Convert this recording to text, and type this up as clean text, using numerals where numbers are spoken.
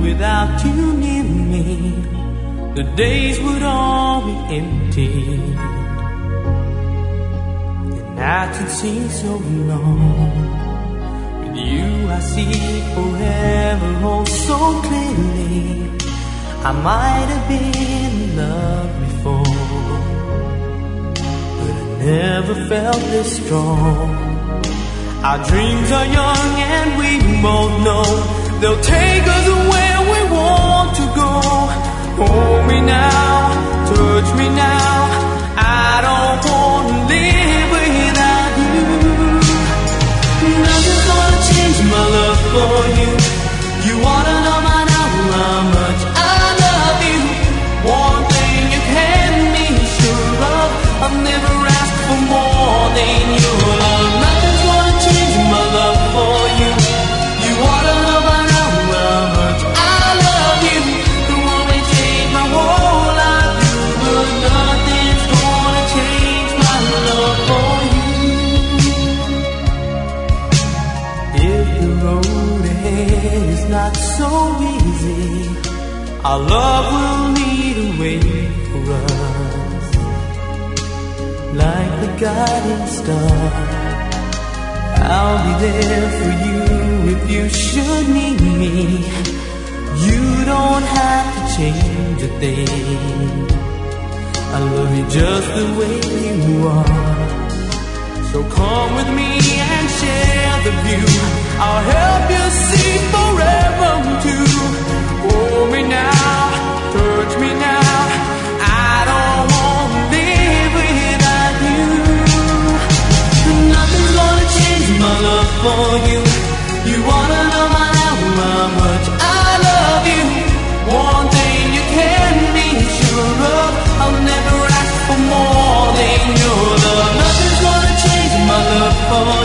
without you near me, the days would all be empty. The nights would seem so long. With you I see forever oh so clearly. I might have been in love before, but I never felt this strong. Our dreams are young and we both know they'll take us where we want to go. Hold me now, touch me now, I don't want to live without you. Nothing's gonna change my love for you. You wanna know by now how much I love you. One thing you can be sure of, I've never asked for more than your love. Nothing's gonna change my love for you. You wanna know by now how much I love you. The one may change my whole life, but nothing's gonna change my love for you. If the road ahead is not so easy, our love will lead a way for us, like the guiding star. I'll be there for you if you should need me. You don't have to change a thing. I love you just the way you are. So come with me and share the view. I'll help you see forever too. Hold me now, touch me now, I don't want to live without you. Nothing's gonna change my love for you. You wanna know by now how much I love you. One thing you can be sure of, I'll never ask for more than your love. Nothing's gonna change my love for you.